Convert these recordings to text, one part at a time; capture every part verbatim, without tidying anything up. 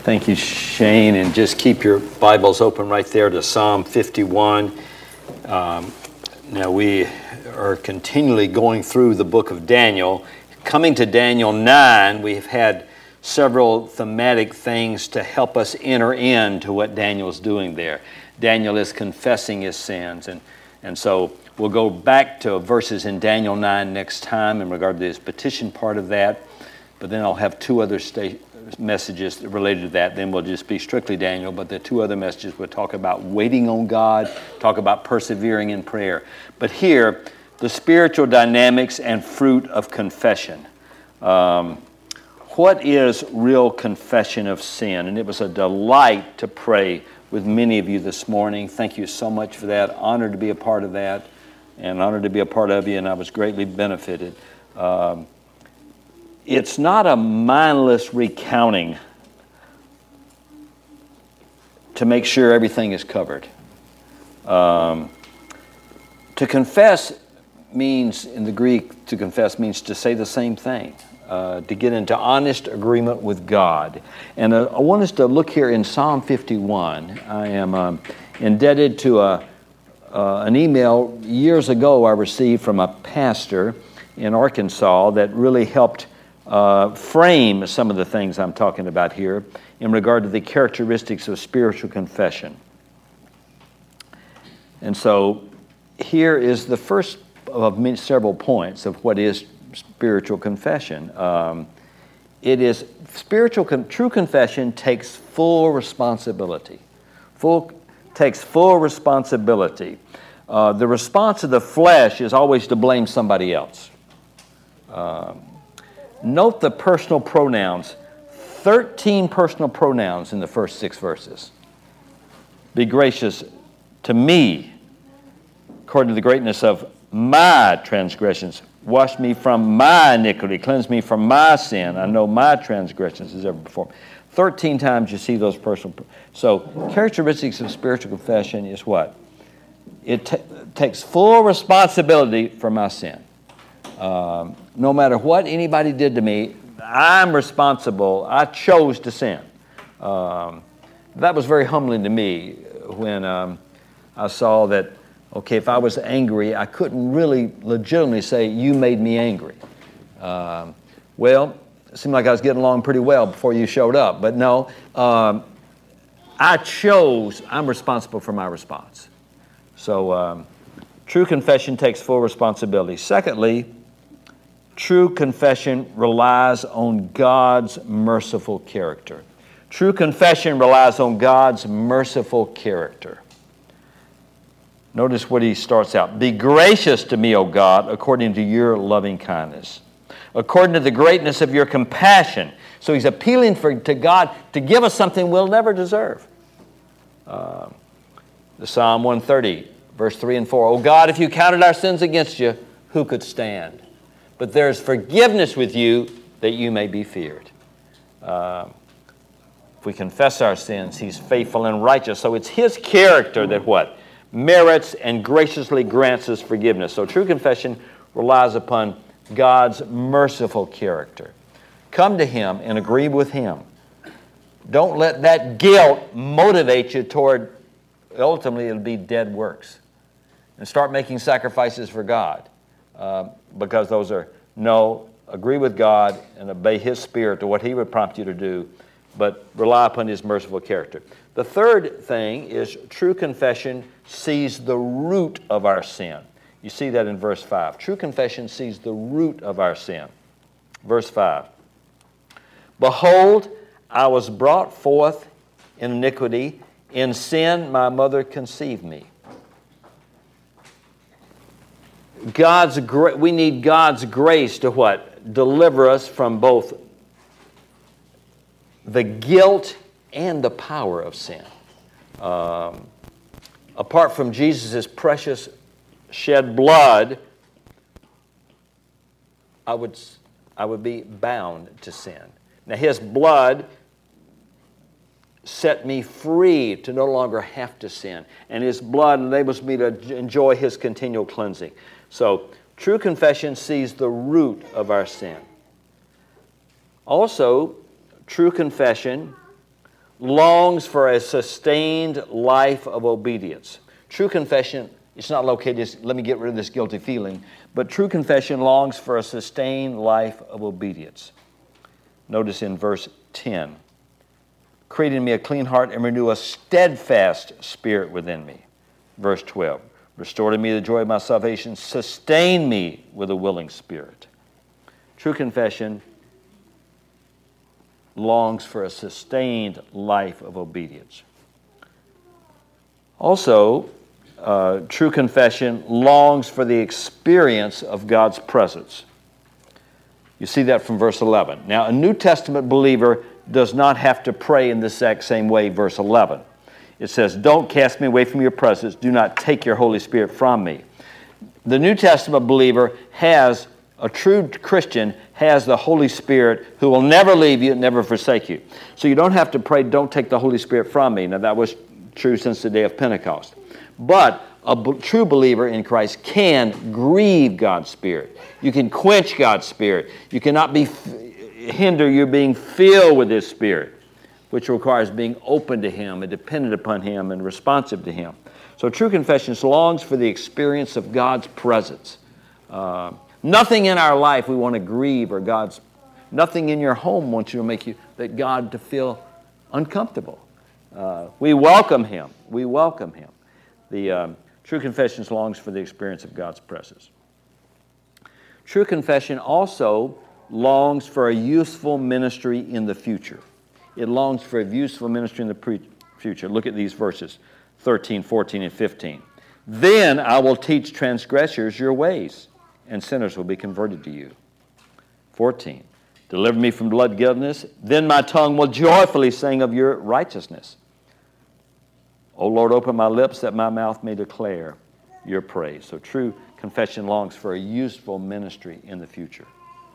Thank you, Shane, and just keep your Bibles open right there to Psalm fifty-one. Um, now we are continually going through the book of Daniel. Coming to Daniel nine, we've had several thematic things to help us enter into what Daniel's doing there. Daniel is confessing his sins, and, and so we'll go back to verses in Daniel nine next time in regard to this petition part of that, but then I'll have two other sta- messages related to that. Then we'll just be strictly Daniel, but the two other messages will talk about waiting on God, talk about persevering in prayer. But here, the spiritual dynamics and fruit of confession. Um, what is real confession of sin? And it was a delight to pray with many of you this morning. Thank you so much for that. Honored to be a part of that, and honored to be a part of you, and I was greatly benefited. Um, It's not a mindless recounting to make sure everything is covered. Um, to confess means, in the Greek, to confess means to say the same thing, uh, to get into honest agreement with God. And uh, I want us to look here in Psalm fifty-one. I am um, indebted to a, uh, an email years ago I received from a pastor in Arkansas that really helped Uh, frame some of the things I'm talking about here in regard to the characteristics of spiritual confession. And so here is the first of many, several points of what is spiritual confession. Um, it is spiritual, con- true confession takes full responsibility. Full takes full responsibility. Uh, the response of the flesh is always to blame somebody else. Um, Note the personal pronouns, thirteen personal pronouns in the first six verses. Be gracious to me, according to the greatness of my transgressions. Wash me from my iniquity, cleanse me from my sin. I know my transgressions as ever before. thirteen times you see those personal. So characteristics of spiritual confession is what? It t- takes full responsibility for my sin. Um, no matter what anybody did to me, I'm responsible. I chose to sin. Um, that was very humbling to me when um, I saw that, okay, if I was angry, I couldn't really legitimately say, you made me angry. Um, well, it seemed like I was getting along pretty well before you showed up. But no, um, I chose, I'm responsible for my response. So um, true confession takes full responsibility. Secondly, true confession relies on God's merciful character. True confession relies on God's merciful character. Notice what he starts out. Be gracious to me, O God, according to your loving kindness, according to the greatness of your compassion. So he's appealing for, to God to give us something we'll never deserve. Uh, the Psalm one thirty, verse three and four. O God, if you counted our sins against you, who could stand? But there's forgiveness with you that you may be feared. Uh, if we confess our sins, he's faithful and righteous. So it's his character that what? Merits and graciously grants us forgiveness. So true confession relies upon God's merciful character. Come to him and agree with him. Don't let that guilt motivate you toward, ultimately it'll be dead works. And start making sacrifices for God. Uh, because those are, no, agree with God and obey his spirit to what he would prompt you to do, but rely upon his merciful character. The third thing is true confession sees the root of our sin. You see that in verse five. True confession sees the root of our sin. Verse five. Behold, I was brought forth in iniquity. In sin my mother conceived me. God's gra- we need God's grace to what? Deliver us from both the guilt and the power of sin. Um, apart from Jesus' precious shed blood, I would, I would be bound to sin. Now his blood set me free to no longer have to sin. And his blood enables me to enjoy his continual cleansing. So, true confession sees the root of our sin. Also, true confession longs for a sustained life of obedience. True confession, it's not located, just, let me get rid of this guilty feeling, but true confession longs for a sustained life of obedience. Notice in verse ten, create in me a clean heart and renew a steadfast spirit within me. Verse twelve, restore to me the joy of my salvation, sustain me with a willing spirit. True confession longs for a sustained life of obedience. Also, uh, true confession longs for the experience of God's presence. You see that from verse eleven. Now, a New Testament believer does not have to pray in the exact same way, verse eleven. It says, don't cast me away from your presence. Do not take your Holy Spirit from me. The New Testament believer has, a true Christian has the Holy Spirit who will never leave you, never forsake you. So you don't have to pray, don't take the Holy Spirit from me. Now, that was true since the day of Pentecost. But a b- true believer in Christ can grieve God's Spirit. You can quench God's Spirit. You cannot be f- hinder you being filled with His Spirit, which requires being open to Him and dependent upon Him and responsive to Him. So true confession longs for the experience of God's presence. Uh, nothing in our life we want to grieve or God's, nothing in your home wants you to make you, that God to feel uncomfortable. Uh, we welcome Him. We welcome Him. The um, true confession longs for the experience of God's presence. True confession also longs for a useful ministry in the future. It longs for a useful ministry in the pre- future. Look at these verses, thirteen, fourteen, and fifteen. Then I will teach transgressors your ways, and sinners will be converted to you. fourteen. Deliver me from blood guiltiness, then my tongue will joyfully sing of your righteousness. O Lord, open my lips that my mouth may declare your praise. So true confession longs for a useful ministry in the future.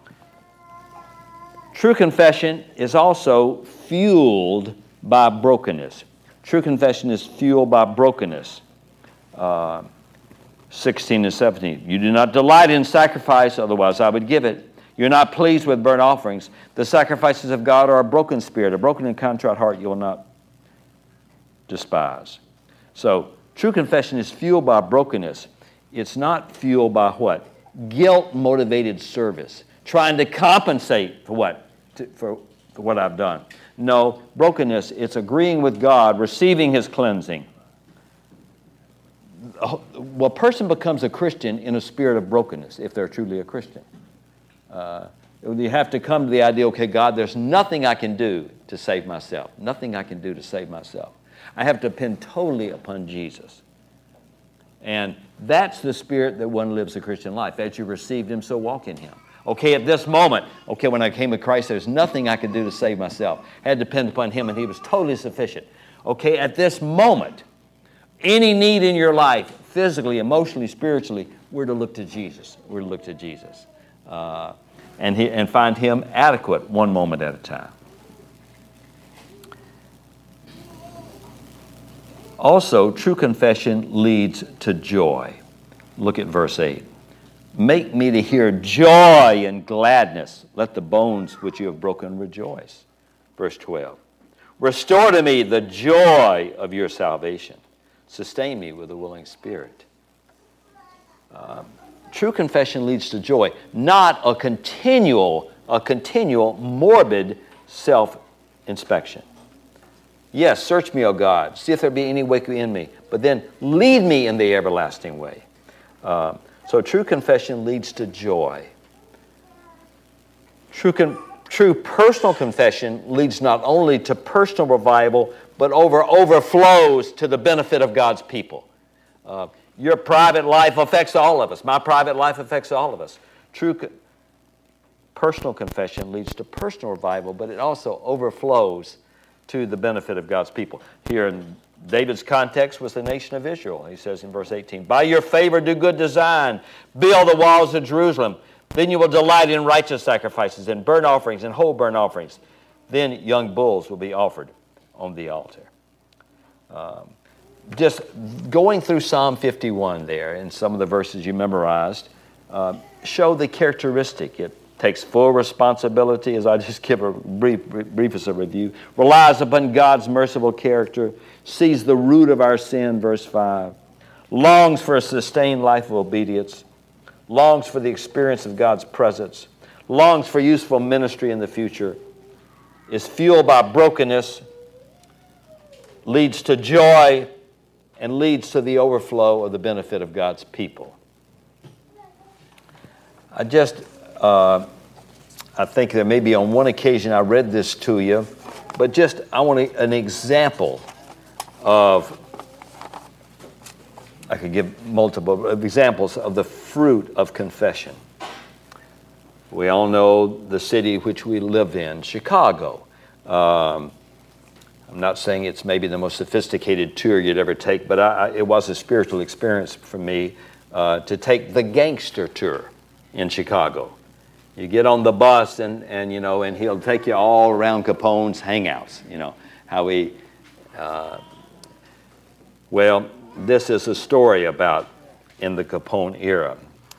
True confession is also fueled by brokenness. True confession is fueled by brokenness. Uh, sixteen and seventeen. You do not delight in sacrifice, otherwise I would give it. You're not pleased with burnt offerings. The sacrifices of God are a broken spirit. A broken and contrite heart you will not despise. So, true confession is fueled by brokenness. It's not fueled by what? Guilt-motivated service. Trying to compensate for what? To, for, for what I've done. No, brokenness, it's agreeing with God, receiving His cleansing. Well, a person becomes a Christian in a spirit of brokenness if they're truly a Christian. Uh, you have to come to the idea, okay, God, there's nothing I can do to save myself. Nothing I can do to save myself. I have to depend totally upon Jesus. And that's the spirit that one lives a Christian life. As you received Him, so walk in Him. Okay, at this moment, okay, when I came to Christ, there's nothing I could do to save myself. I had to depend upon Him, and He was totally sufficient. Okay, at this moment, any need in your life, physically, emotionally, spiritually, we're to look to Jesus. We're to look to Jesus. Uh, and, he, and find Him adequate one moment at a time. Also, true confession leads to joy. Look at verse eight. Make me to hear joy and gladness. Let the bones which you have broken rejoice. Verse twelve. Restore to me the joy of your salvation. Sustain me with a willing spirit. Um, true confession leads to joy, not a continual, a continual morbid self-inspection. Yes, search me, O God. See if there be any wicked in me. But then lead me in the everlasting way. Uh, so true confession leads to joy. True, con- true personal confession leads not only to personal revival, but over overflows to the benefit of God's people. Uh, your private life affects all of us. My private life affects all of us. True co- personal confession leads to personal revival, but it also overflows to the benefit of God's people. Here in David's context was the nation of Israel. He says in verse eighteen, by your favor do good design, build the walls of Jerusalem. Then you will delight in righteous sacrifices and burnt offerings and whole burnt offerings. Then young bulls will be offered on the altar. Um, just going through Psalm fifty-one there and some of the verses you memorized uh, show the characteristic. It takes full responsibility, as I just give a brief, briefest of review, relies upon God's merciful character, sees the root of our sin, verse five, longs for a sustained life of obedience, longs for the experience of God's presence, longs for useful ministry in the future, is fueled by brokenness, leads to joy, and leads to the overflow of the benefit of God's people. I just, uh, I think there may be on one occasion I read this to you, but just I want a, an example of, I could give multiple examples of the fruit of confession. We all know the city which we live in, Chicago. Um, I'm not saying it's maybe the most sophisticated tour you'd ever take, but I, I, it was a spiritual experience for me uh, to take the gangster tour in Chicago. You get on the bus and, and, you know, and he'll take you all around Capone's hangouts, you know, how he, uh, well, this is a story about in the Capone era.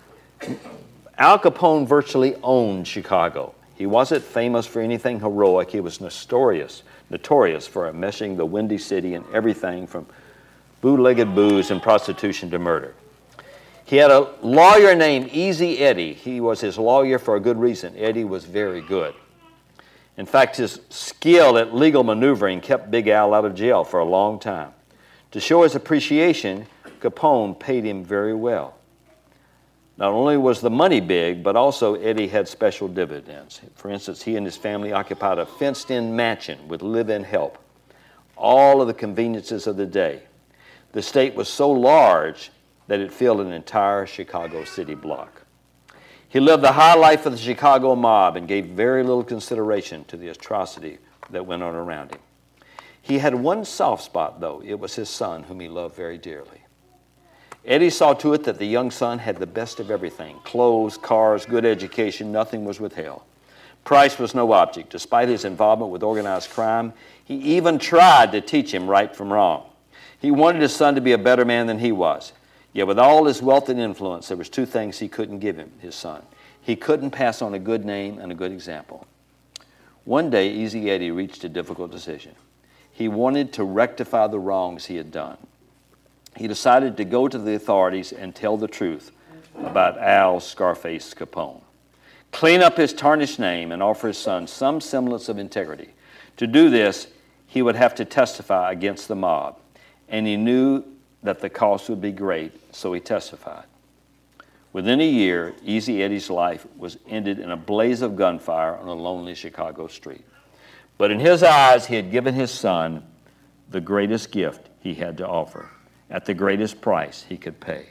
Al Capone virtually owned Chicago. He wasn't famous for anything heroic. He was notorious, notorious for meshing the Windy City and everything from bootlegged booze and prostitution to murder. He had a lawyer named Easy Eddie. He was his lawyer for a good reason. Eddie was very good. In fact, his skill at legal maneuvering kept Big Al out of jail for a long time. To show his appreciation, Capone paid him very well. Not only was the money big, but also Eddie had special dividends. For instance, he and his family occupied a fenced-in mansion with live-in help, all of the conveniences of the day. The estate was so large that it filled an entire Chicago city block. He lived the high life of the Chicago mob and gave very little consideration to the atrocity that went on around him. He had one soft spot, though. It was his son, whom he loved very dearly. Eddie saw to it that the young son had the best of everything: clothes, cars, good education, nothing was withheld. Price was no object. Despite his involvement with organized crime, he even tried to teach him right from wrong. He wanted his son to be a better man than he was. Yet with all his wealth and influence, there was two things he couldn't give him, his son. He couldn't pass on a good name and a good example. One day, Easy Eddie reached a difficult decision. He wanted to rectify the wrongs he had done. He decided to go to the authorities and tell the truth about Al Scarface Capone, clean up his tarnished name, and offer his son some semblance of integrity. To do this, he would have to testify against the mob, and he knew that the cost would be great, so he testified. Within a year, Easy Eddie's life was ended in a blaze of gunfire on a lonely Chicago street. But in his eyes, he had given his son the greatest gift he had to offer, at the greatest price he could pay.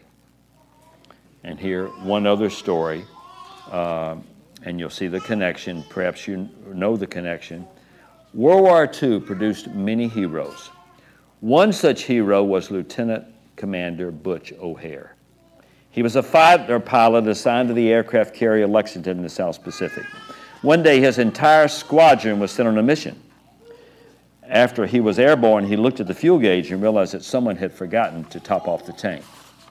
And here, one other story, uh, and you'll see the connection. Perhaps you know the connection. World War Two produced many heroes. One such hero was Lieutenant Commander Butch O'Hare. He was a fighter pilot assigned to the aircraft carrier Lexington in the South Pacific. One day, his entire squadron was sent on a mission. After he was airborne, he looked at the fuel gauge and realized that someone had forgotten to top off the tank.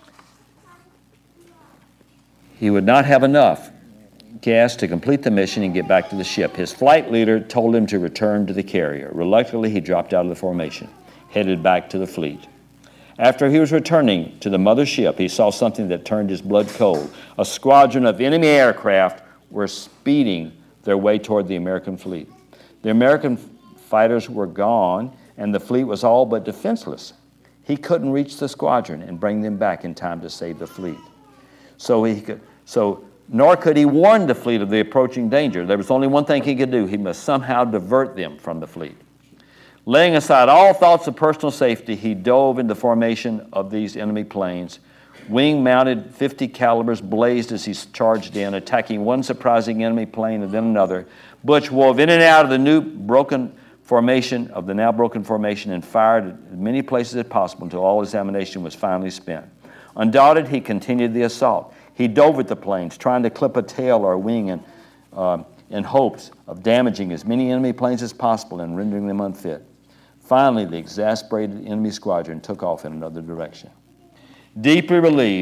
He would not have enough gas to complete the mission and get back to the ship. His flight leader told him to return to the carrier. Reluctantly, he dropped out of the formation, headed back to the fleet. After he was returning to the mother ship, he saw something that turned his blood cold. A squadron of enemy aircraft were speeding their way toward the American fleet. The American fighters were gone, and the fleet was all but defenseless. He couldn't reach the squadron and bring them back in time to save the fleet. So he could, so nor could he warn the fleet of the approaching danger. There was only one thing he could do. He must somehow divert them from the fleet. Laying aside all thoughts of personal safety, he dove into formation of these enemy planes. Wing-mounted fifty calibers blazed as he charged in, attacking one surprising enemy plane and then another. Butch wove in and out of the new broken formation of the now broken formation and fired at as many places as possible until all his ammunition was finally spent. Undaunted, he continued the assault. He dove at the planes, trying to clip a tail or a wing in, uh, in hopes of damaging as many enemy planes as possible and rendering them unfit. Finally, the exasperated enemy squadron took off in another direction. Deeply relieved,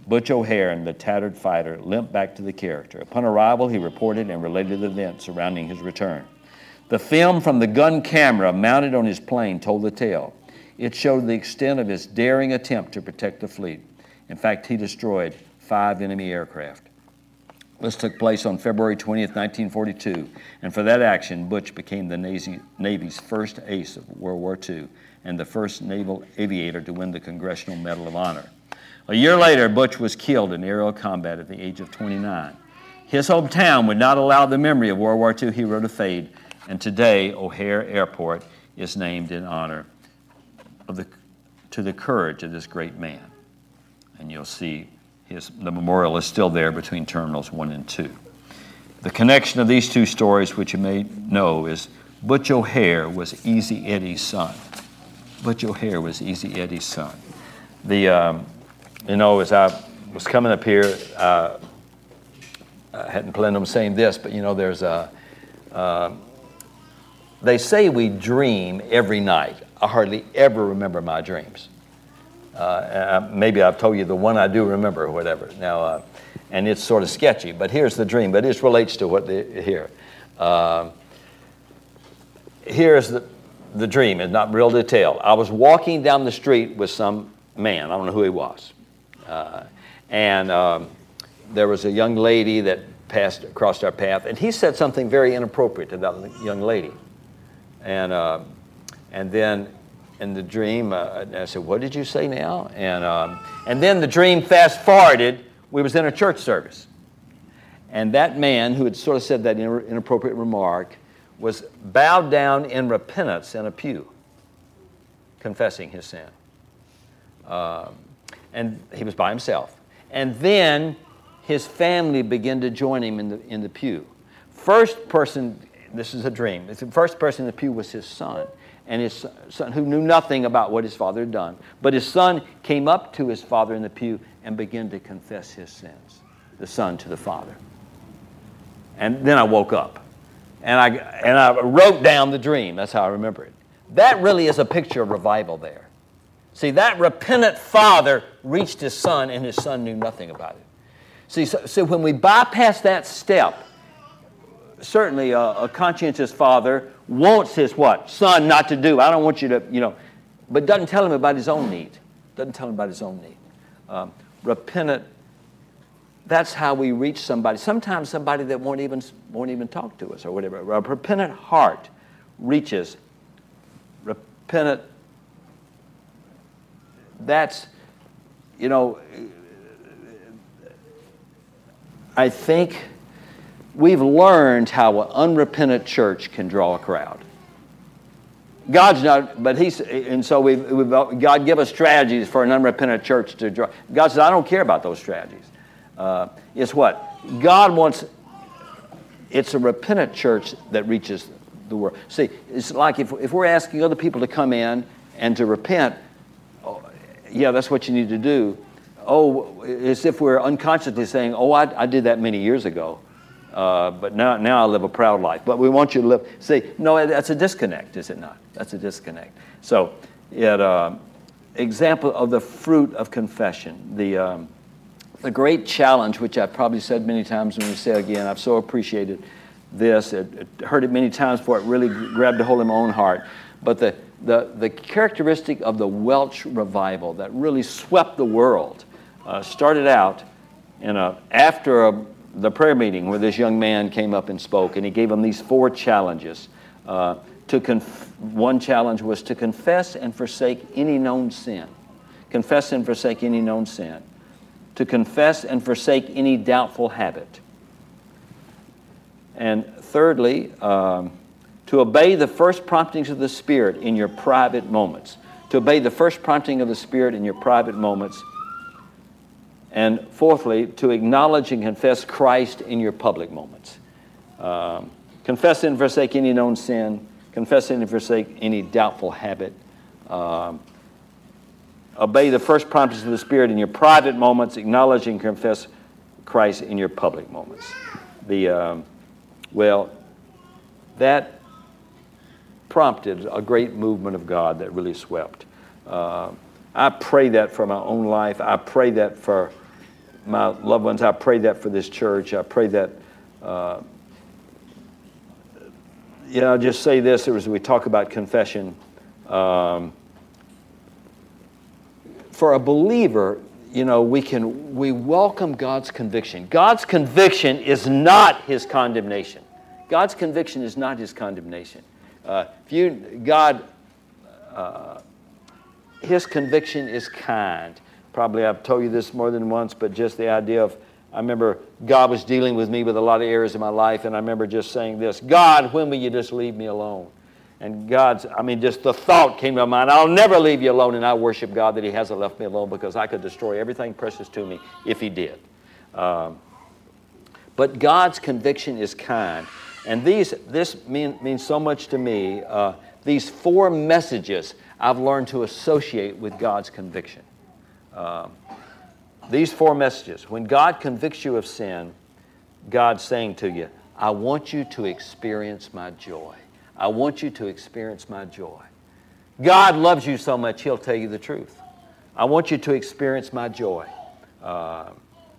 Butch O'Hare, the tattered fighter, limped back to the character. Upon arrival, he reported and related the events surrounding his return. The film from the gun camera mounted on his plane told the tale. It showed the extent of his daring attempt to protect the fleet. In fact, he destroyed five enemy aircraft. This took place on February twentieth, nineteen forty-two, and for that action, Butch became the Navy's first ace of World War Two and the first naval aviator to win the Congressional Medal of Honor. A year later, Butch was killed in aerial combat at the age of twenty-nine. His hometown would not allow the memory of World War Two hero to fade, and today O'Hare Airport is named in honor of the, to the courage of this great man. And you'll see his, the memorial is still there between terminals one and two. The connection of these two stories, which you may know, is Butch O'Hare was Easy Eddie's son. Butch O'Hare was Easy Eddie's son. The, um, you know, as I was coming up here, uh, I hadn't planned on saying this, but you know, there's a, uh, they say we dream every night. I hardly ever remember my dreams. Uh, maybe I've told you the one I do remember or whatever. Now, uh, and it's sort of sketchy, but here's the dream, but it relates to what the, here. Uh, here's the, the dream, it's not real detail. I was walking down the street with some man, I don't know who he was. Uh, and um, there was a young lady that passed across our path, and he said something very inappropriate to that young lady. And uh, and then in the dream, uh, I said, "What did you say now?" And um, and then the dream fast forwarded. We was in a church service, and that man who had sort of said that inappropriate remark was bowed down in repentance in a pew, confessing his sin. Um, and he was by himself. And then his family began to join him in the in the pew. First person. This is a dream. The first person in the pew was his son, and his son who knew nothing about what his father had done. But his son came up to his father in the pew and began to confess his sins, the son to the father. And then I woke up, and I and I wrote down the dream. That's how I remember it. That really is a picture of revival there. See, that repentant father reached his son, and his son knew nothing about it. See, so, so when we bypass that step, certainly a, a conscientious father wants his what? Son not to do. I don't want you to, you know, but doesn't tell him about his own need. Doesn't tell him about his own need. Um, repentant, that's how we reach somebody. Sometimes somebody that won't even, won't even talk to us or whatever. A repentant heart reaches. Repentant, that's, you know, I think we've learned how an unrepentant church can draw a crowd. God's not, but he's, and so we've, we've God give us strategies for an unrepentant church to draw. God says, I don't care about those strategies. Uh, it's what? God wants, it's a repentant church that reaches the world. See, it's like if, if we're asking other people to come in and to repent, oh, yeah, that's what you need to do. Oh, as if we're unconsciously saying, oh, I, I did that many years ago. Uh, but now, now I live a proud life. But we want you to live. See, no, that's a disconnect, is it not? That's a disconnect. So, it, uh, example of the fruit of confession. The um, the great challenge, which I've probably said many times, and we say again, I've so appreciated this. It, it heard it many times before it really grabbed a hold of my own heart. But the the the characteristic of the Welsh revival that really swept the world uh, started out in a after a. the prayer meeting where this young man came up and spoke, and he gave them these four challenges. Uh, to conf- one challenge was to confess and forsake any known sin. Confess and forsake any known sin. To confess and forsake any doubtful habit. And thirdly, um, to obey the first promptings of the Spirit in your private moments. To obey the first prompting of the Spirit in your private moments. And fourthly, to acknowledge and confess Christ in your public moments. Um, confess and forsake any known sin. Confess and forsake any doubtful habit. Um, obey the first promptings of the Spirit in your private moments. Acknowledge and confess Christ in your public moments. The um, well, that prompted a great movement of God that really swept. Uh, I pray that for my own life. I pray that for my loved ones. I pray that for this church. I pray that, uh, you know, I'll just say this as we talk about confession. Um, for a believer, you know, we can, we welcome God's conviction. God's conviction is not his condemnation. God's conviction is not his condemnation. Uh, if you, God, uh, his conviction is kind. Probably I've told you this more than once, but just the idea of, I remember God was dealing with me with a lot of areas of my life, and I remember just saying this, God, when will you just leave me alone? And God's, I mean, just the thought came to my mind, I'll never leave you alone, and I worship God that he hasn't left me alone because I could destroy everything precious to me if he did. Um, but God's conviction is kind. And these, this mean, means so much to me. Uh, these four messages I've learned to associate with God's conviction. Um, these four messages. When God convicts you of sin, God's saying to you, I want you to experience my joy. I want you to experience my joy. God loves you so much, he'll tell you the truth. I want you to experience my joy. Uh,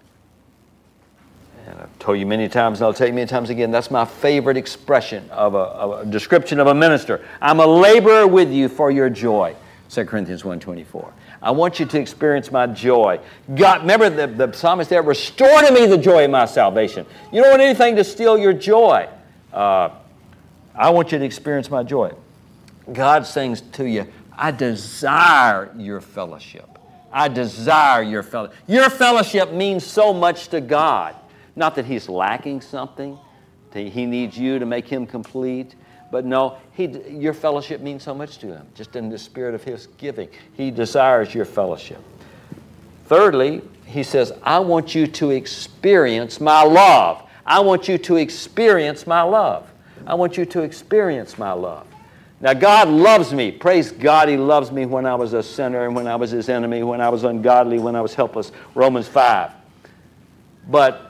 And I've told you many times, and I'll tell you many times again, that's my favorite expression of a, of a description of a minister. I'm a laborer with you for your joy. Second Corinthians one twenty-four. I want you to experience my joy. God, remember the, the psalmist there, restore to me the joy of my salvation. You don't want anything to steal your joy. Uh, I want you to experience my joy. God sings to you, I desire your fellowship. I desire your fellowship. Your fellowship means so much to God. Not that he's lacking something. He needs you to make him complete. But no, he, your fellowship means so much to him, just in the spirit of his giving. He desires your fellowship. Thirdly, he says, I want you to experience my love. I want you to experience my love. I want you to experience my love. Now, God loves me. Praise God, he loves me when I was a sinner and when I was his enemy, when I was ungodly, when I was helpless. Romans five. But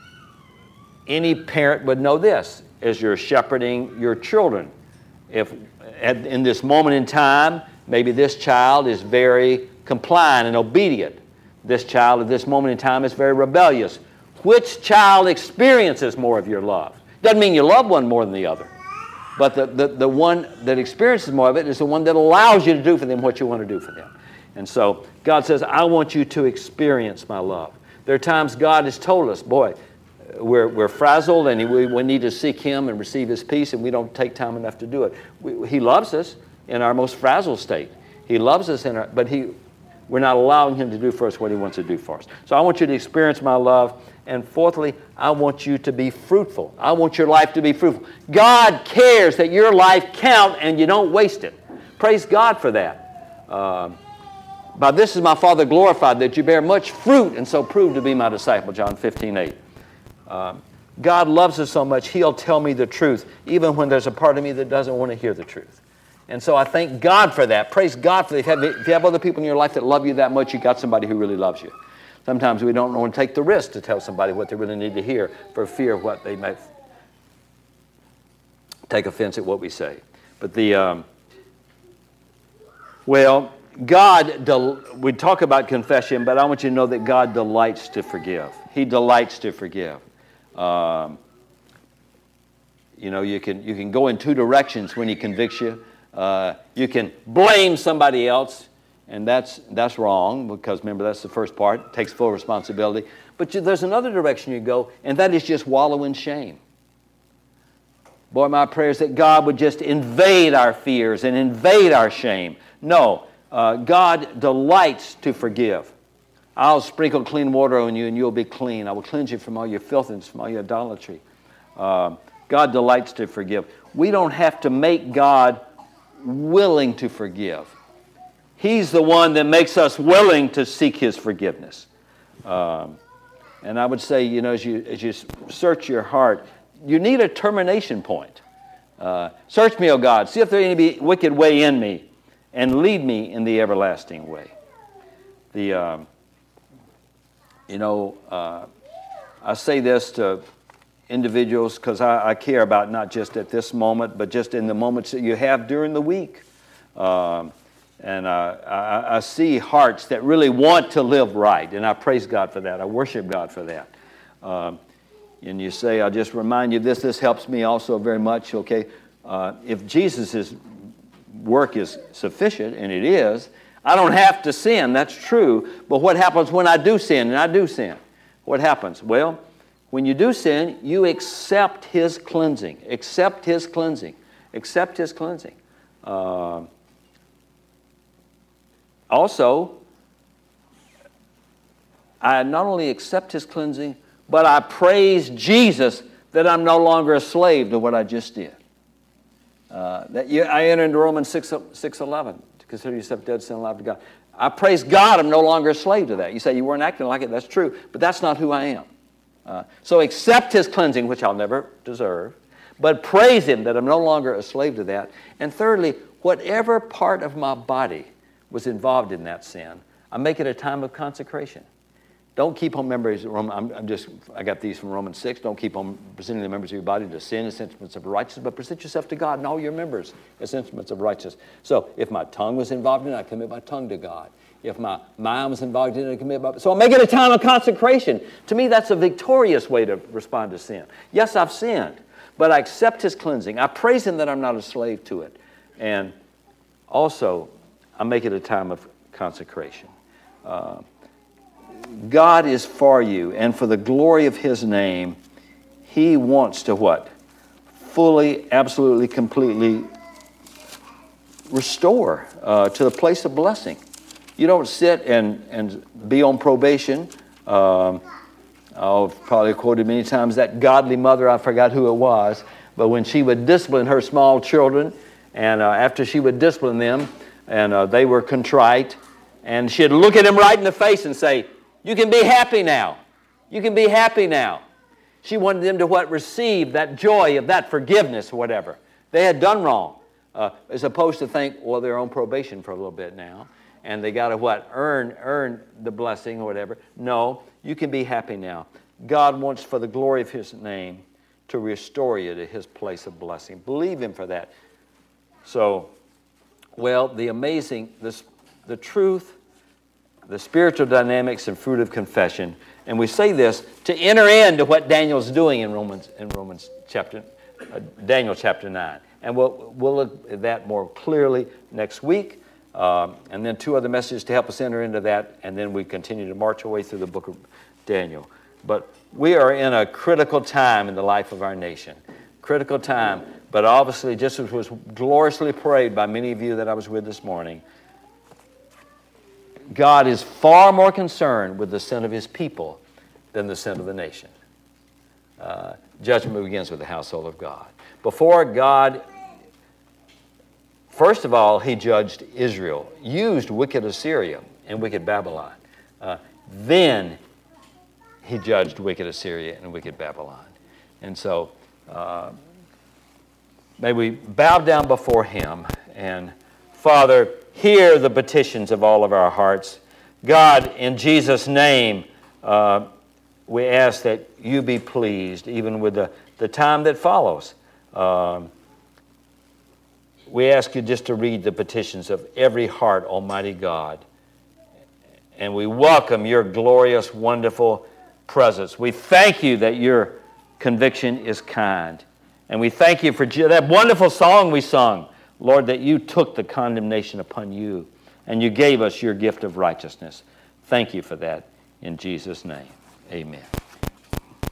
any parent would know this as you're shepherding your children. If at, in this moment in time, maybe this child is very compliant and obedient. This child at this moment in time is very rebellious. Which child experiences more of your love? Doesn't mean you love one more than the other. But the, the, the one that experiences more of it is the one that allows you to do for them what you want to do for them. And so God says, I want you to experience my love. There are times God has told us, boy, We're, we're frazzled and we, we need to seek him and receive his peace, and we don't take time enough to do it. We, he loves us in our most frazzled state. He loves us, in our, but he, we're not allowing him to do for us what he wants to do for us. So I want you to experience my love. And fourthly, I want you to be fruitful. I want your life to be fruitful. God cares that your life count and you don't waste it. Praise God for that. Um, By this is my Father glorified, that you bear much fruit and so prove to be my disciple, John fifteen eight. Um, God loves us so much, he'll tell me the truth, even when there's a part of me that doesn't want to hear the truth. And so I thank God for that. Praise God for that. If you have, if you have other people in your life that love you that much, you got somebody who really loves you. Sometimes we don't want to take the risk to tell somebody what they really need to hear for fear of what they may take offense at what we say. But the, um, well, God, del- we talk about confession, but I want you to know that God delights to forgive. He delights to forgive. Um, you know, you can you can go in two directions when he convicts you. Uh, you can blame somebody else, and that's that's wrong, because remember, that's the first part. It takes full responsibility. But you, there's another direction you go, and that is just wallow in shame. Boy, my prayer is that God would just invade our fears and invade our shame. No, uh, God delights to forgive. I'll sprinkle clean water on you and you'll be clean. I will cleanse you from all your filthiness, from all your idolatry. Uh, God delights to forgive. We don't have to make God willing to forgive. He's the one that makes us willing to seek his forgiveness. Um, and I would say, you know, as you, as you search your heart, you need a termination point. Uh, search me, O God, see if there any be wicked way in me, and lead me in the everlasting way. The... Um, You know, uh, I say this to individuals because I, I care about not just at this moment, but just in the moments that you have during the week. Um, And uh, I, I see hearts that really want to live right, and I praise God for that. I worship God for that. Um, and you say, I'll just remind you this, this helps me also very much, okay? Uh, if Jesus' work is sufficient, and it is, I don't have to sin, that's true, but what happens when I do sin, and I do sin? What happens? Well, when you do sin, you accept His cleansing. Accept His cleansing. Accept His cleansing. Uh, also, I not only accept His cleansing, but I praise Jesus that I'm no longer a slave to what I just did. Uh, that you, I enter into Romans six eleven, to consider yourself dead, sin, alive to God. I praise God I'm no longer a slave to that. You say you weren't acting like it, that's true, but that's not who I am. Uh, so accept His cleansing, which I'll never deserve, but praise Him that I'm no longer a slave to that. And thirdly, whatever part of my body was involved in that sin, I make it a time of consecration. Don't keep on members. I'm, I'm just. I got these from Romans six. Don't keep on presenting the members of your body to sin as instruments of righteousness, but present yourself to God and all your members as instruments of righteousness. So, if my tongue was involved in it, I commit my tongue to God. If my mind was involved in it, I commit my. So, I make it a time of consecration. To me, that's a victorious way to respond to sin. Yes, I've sinned, but I accept His cleansing. I praise Him that I'm not a slave to it, and also I make it a time of consecration. Uh, God is for you, and for the glory of His name, He wants to what? Fully, absolutely, completely restore uh, to the place of blessing. You don't sit and, and be on probation. Um, I've probably quoted many times that godly mother, I forgot who it was, but when she would discipline her small children, and uh, after she would discipline them, and uh, they were contrite, and she'd look at them right in the face and say, you can be happy now. You can be happy now. She wanted them to what? Receive that joy of that forgiveness or whatever. They had done wrong. Uh, as opposed to think, well, they're on probation for a little bit now. And they got to what? Earn, earn the blessing or whatever. No, you can be happy now. God wants for the glory of His name to restore you to His place of blessing. Believe Him for that. So, well, the amazing, this, the truth, the spiritual dynamics and fruit of confession. And we say this to enter into what Daniel's doing in Romans in Romans chapter uh, Daniel chapter nine. And we'll, we'll look at that more clearly next week. Um, and then two other messages to help us enter into that. And then we continue to march our way through the book of Daniel. But we are in a critical time in the life of our nation. Critical time. But obviously, just as was gloriously prayed by many of you that I was with this morning, God is far more concerned with the sin of His people than the sin of the nation. Uh, judgment begins with the household of God. Before God, first of all, He judged Israel, used wicked Assyria and wicked Babylon. Uh, then He judged wicked Assyria and wicked Babylon. And so, uh, may we bow down before Him and, Father, hear the petitions of all of our hearts. God, in Jesus' name, uh, we ask that You be pleased, even with the, the time that follows. Um, we ask You just to read the petitions of every heart, Almighty God. And we welcome Your glorious, wonderful presence. We thank You that Your conviction is kind. And we thank You for that wonderful song we sung, Lord, that You took the condemnation upon You and You gave us Your gift of righteousness. Thank You for that in Jesus' name. Amen.